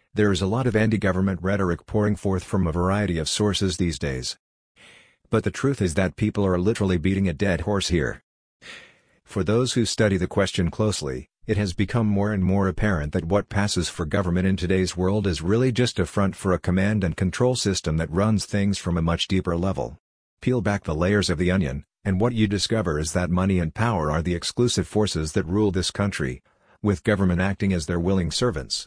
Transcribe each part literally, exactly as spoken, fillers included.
There is a lot of anti-government rhetoric pouring forth from a variety of sources these days. But the truth is that people are literally beating a dead horse here. For those who study the question closely, it has become more and more apparent that what passes for government in today's world is really just a front for a command and control system that runs things from a much deeper level. Peel back the layers of the onion, and what you discover is that money and power are the exclusive forces that rule this country, with government acting as their willing servants.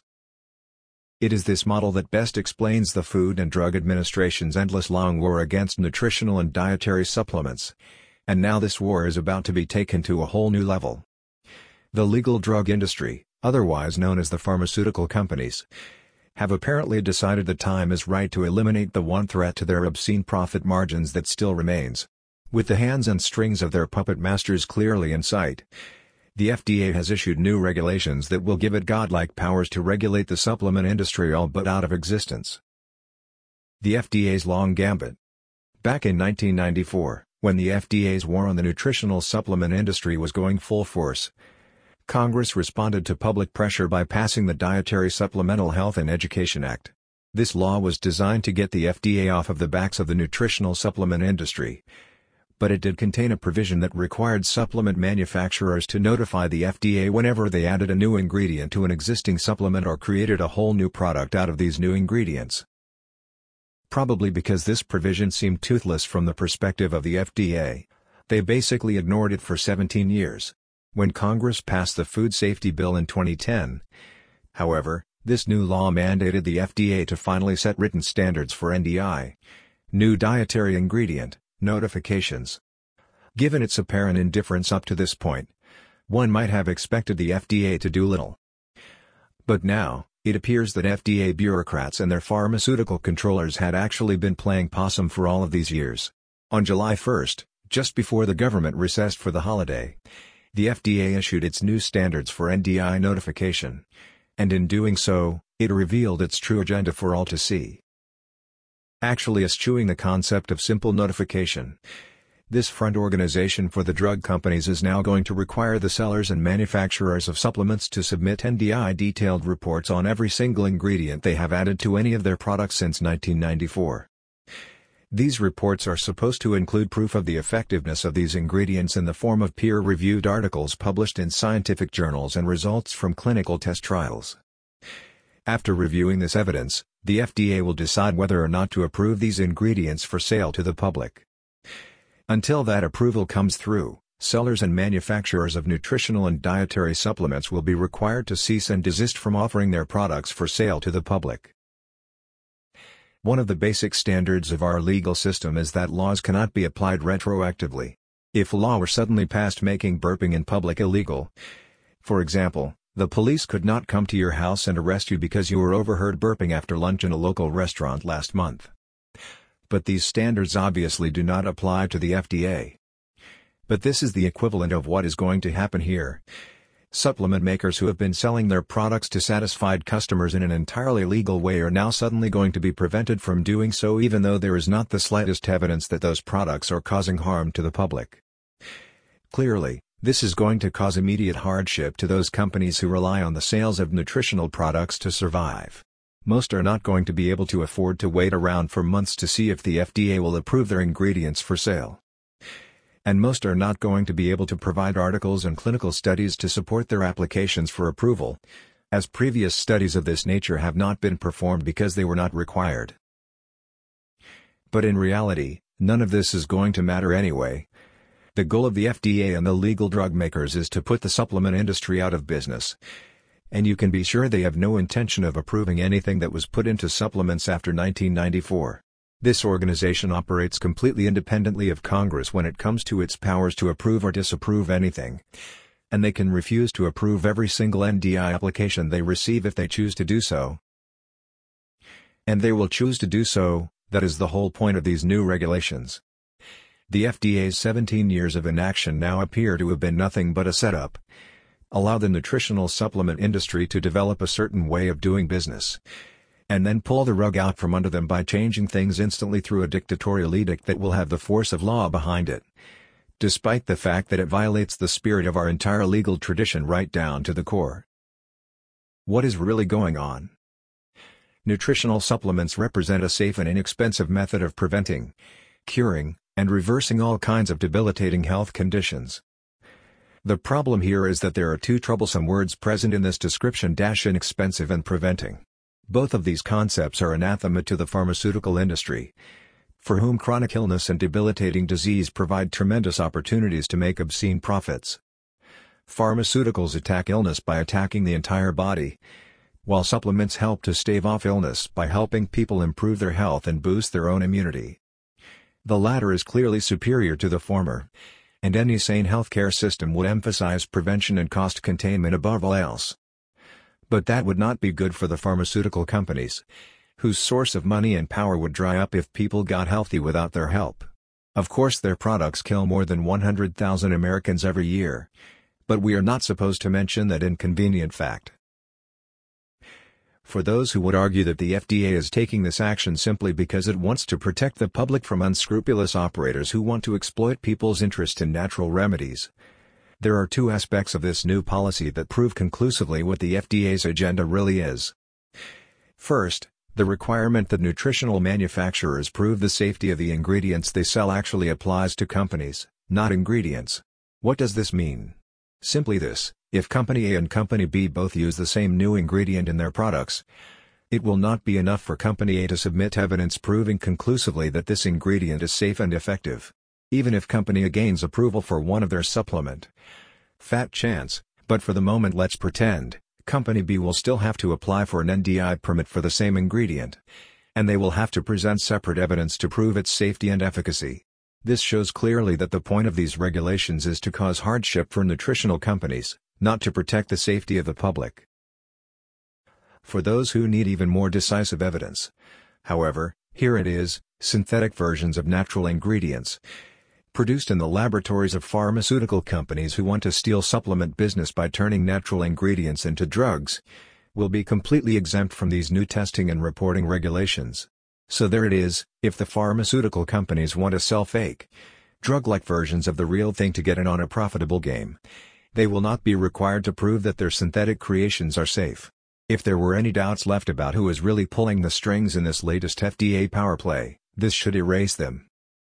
It is this model that best explains the Food and Drug Administration's endless long war against nutritional and dietary supplements. And now this war is about to be taken to a whole new level. The legal drug industry, otherwise known as the pharmaceutical companies, have apparently decided the time is right to eliminate the one threat to their obscene profit margins that still remains. With the hands and strings of their puppet masters clearly in sight, the F D A has issued new regulations that will give it godlike powers to regulate the supplement industry all but out of existence. The F D A's long gambit. Back in nineteen ninety-four, when the F D A's war on the nutritional supplement industry was going full force, Congress responded to public pressure by passing the Dietary Supplemental Health and Education Act. This law was designed to get the F D A off of the backs of the nutritional supplement industry, but it did contain a provision that required supplement manufacturers to notify the F D A whenever they added a new ingredient to an existing supplement or created a whole new product out of these new ingredients. Probably because this provision seemed toothless from the perspective of the F D A, they basically ignored it for seventeen years. When Congress passed the Food Safety Bill in twenty ten, however, this new law mandated the F D A to finally set written standards for N D I, new dietary ingredient, notifications. Given its apparent indifference up to this point, one might have expected the F D A to do little. But now, it appears that F D A bureaucrats and their pharmaceutical controllers had actually been playing possum for all of these years. On July first, just before the government recessed for the holiday, the F D A issued its new standards for N D I notification, and in doing so, it revealed its true agenda for all to see. Actually eschewing the concept of simple notification, this front organization for the drug companies is now going to require the sellers and manufacturers of supplements to submit N D I detailed reports on every single ingredient they have added to any of their products since nineteen ninety-four. These reports are supposed to include proof of the effectiveness of these ingredients in the form of peer-reviewed articles published in scientific journals and results from clinical test trials. After reviewing this evidence, the F D A will decide whether or not to approve these ingredients for sale to the public. Until that approval comes through, sellers and manufacturers of nutritional and dietary supplements will be required to cease and desist from offering their products for sale to the public. One of the basic standards of our legal system is that laws cannot be applied retroactively. If a law were suddenly passed making burping in public illegal, for example, the police could not come to your house and arrest you because you were overheard burping after lunch in a local restaurant last month. But these standards obviously do not apply to the F D A. But this is the equivalent of what is going to happen here. Supplement makers who have been selling their products to satisfied customers in an entirely legal way are now suddenly going to be prevented from doing so even though there is not the slightest evidence that those products are causing harm to the public. Clearly, this is going to cause immediate hardship to those companies who rely on the sales of nutritional products to survive. Most are not going to be able to afford to wait around for months to see if the F D A will approve their ingredients for sale. And most are not going to be able to provide articles and clinical studies to support their applications for approval, as previous studies of this nature have not been performed because they were not required. But in reality, none of this is going to matter anyway. The goal of the F D A and the legal drug makers is to put the supplement industry out of business. And you can be sure they have no intention of approving anything that was put into supplements after nineteen ninety-four. This organization operates completely independently of Congress when it comes to its powers to approve or disapprove anything. And they can refuse to approve every single N D I application they receive if they choose to do so. And they will choose to do so, that is the whole point of these new regulations. The F D A's seventeen years of inaction now appear to have been nothing but a setup. Allow the nutritional supplement industry to develop a certain way of doing business, and then pull the rug out from under them by changing things instantly through a dictatorial edict that will have the force of law behind it, despite the fact that it violates the spirit of our entire legal tradition right down to the core. What is really going on? Nutritional supplements represent a safe and inexpensive method of preventing, curing, and reversing all kinds of debilitating health conditions. The problem here is that there are two troublesome words present in this description: inexpensive and preventing. Both of these concepts are anathema to the pharmaceutical industry, for whom chronic illness and debilitating disease provide tremendous opportunities to make obscene profits. Pharmaceuticals attack illness by attacking the entire body, while supplements help to stave off illness by helping people improve their health and boost their own immunity. The latter is clearly superior to the former, and any sane healthcare system would emphasize prevention and cost containment above all else. But that would not be good for the pharmaceutical companies, whose source of money and power would dry up if people got healthy without their help. Of course, their products kill more than one hundred thousand Americans every year, but we are not supposed to mention that inconvenient fact. For those who would argue that the F D A is taking this action simply because it wants to protect the public from unscrupulous operators who want to exploit people's interest in natural remedies, there are two aspects of this new policy that prove conclusively what the F D A's agenda really is. First, the requirement that nutritional manufacturers prove the safety of the ingredients they sell actually applies to companies, not ingredients. What does this mean? Simply this: if Company A and Company B both use the same new ingredient in their products, it will not be enough for Company A to submit evidence proving conclusively that this ingredient is safe and effective. Even if Company A gains approval for one of their supplement, fat chance, but for the moment let's pretend, Company B will still have to apply for an N D I permit for the same ingredient, and they will have to present separate evidence to prove its safety and efficacy. This shows clearly that the point of these regulations is to cause hardship for nutritional companies, not to protect the safety of the public. For those who need even more decisive evidence, however, here it is: synthetic versions of natural ingredients, produced in the laboratories of pharmaceutical companies who want to steal supplement business by turning natural ingredients into drugs, will be completely exempt from these new testing and reporting regulations. So there it is: if the pharmaceutical companies want to sell fake, drug-like versions of the real thing to get in on a profitable game, they will not be required to prove that their synthetic creations are safe. If there were any doubts left about who is really pulling the strings in this latest F D A power play, this should erase them.